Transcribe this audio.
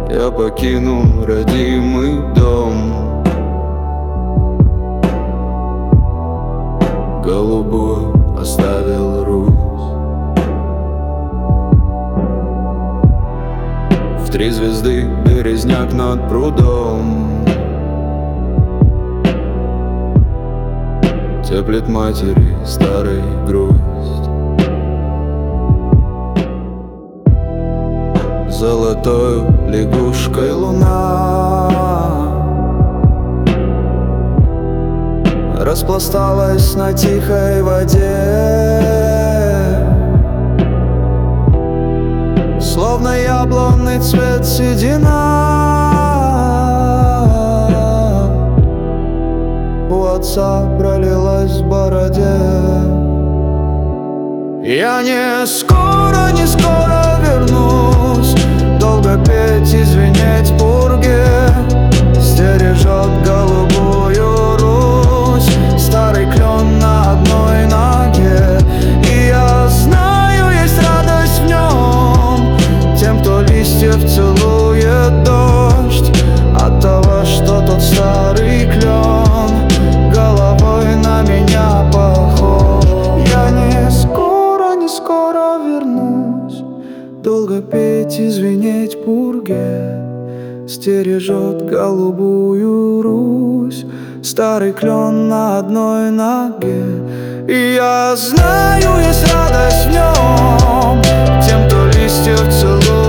я покину родимый дом. Голубую оставил Русь. В 3 звезды березняк над прудом теплит матери старый грусть. Золотой лягушкой луна распласталась на тихой воде, словно яблонный цвет седина у отца пролилась в бороде. Я не скоро вернусь, долго петь и звенеть в пурге. Стережет голубую Русь старый клен на одной ноге. И я знаю, есть радость в нем тем, кто листьев целует дождь, от того, что тот старый клен головой на меня похож. Я не скоро вернусь, долго петь и звенеть в пурге. Стережет голубую Русь старый клен на одной ноге. И я знаю, есть радость в нем тем, кто листьев целует